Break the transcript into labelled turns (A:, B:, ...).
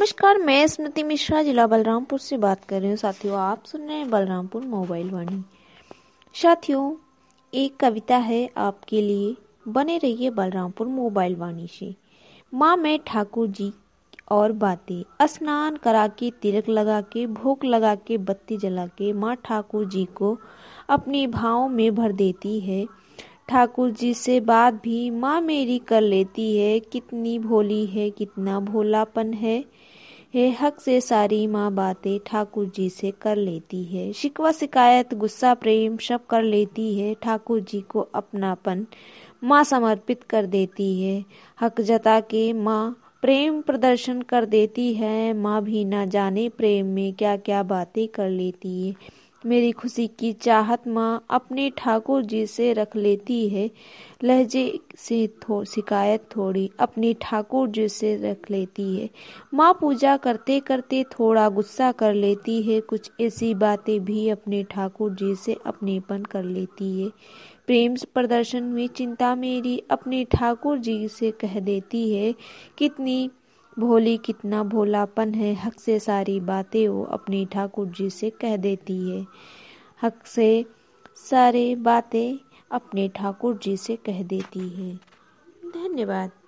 A: नमस्कार, मैं स्मृति मिश्रा जिला बलरामपुर से बात कर रही हूँ। साथियों, आप सुन रहे हैं बलरामपुर मोबाइल वाणी। साथियों, एक कविता है आपके लिए, बने रहिए बलरामपुर मोबाइल वाणी से। माँ मैं ठाकुर जी और बातें, स्नान करा के तिलक लगा के भोग लगा के बत्ती जला के माँ ठाकुर जी को अपने भाव में भर देती है। ठाकुर जी से बात भी माँ मेरी कर लेती है, कितनी भोली है कितना भोलापन है हक से सारी माँ बातें ठाकुर जी से कर लेती है। शिकवा शिकायत गुस्सा प्रेम सब कर लेती है, ठाकुर जी को अपनापन माँ समर्पित कर देती है। हक जता के माँ प्रेम प्रदर्शन कर देती है, माँ भी ना जाने प्रेम में क्या क्या बातें कर लेती है। मेरी खुशी की चाहत माँ अपने ठाकुर जी से रख लेती है, लहजे से शिकायत थोड़ी अपनी ठाकुर जी से रख लेती है। माँ पूजा करते करते थोड़ा गुस्सा कर लेती है, कुछ ऐसी बातें भी अपने ठाकुर जी से अपनेपन कर लेती है। प्रेम प्रदर्शन में चिंता मेरी अपने ठाकुर जी से कह देती है, कितनी भोली कितना भोलापन है हक से सारी बातें वो अपने ठाकुर जी से कह देती है। हक से सारी बातें अपने ठाकुर जी से कह देती है। धन्यवाद।